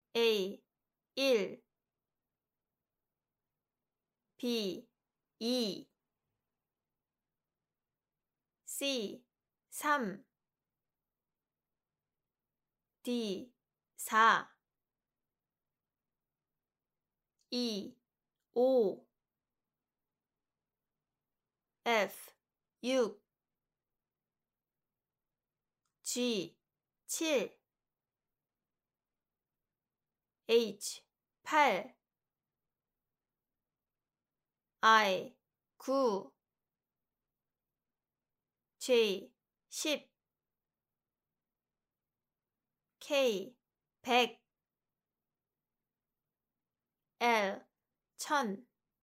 A 1 B 2 C 3 D 4 E 5 F 6 G 7 H 8 I 9 J 10 K 100 L 1000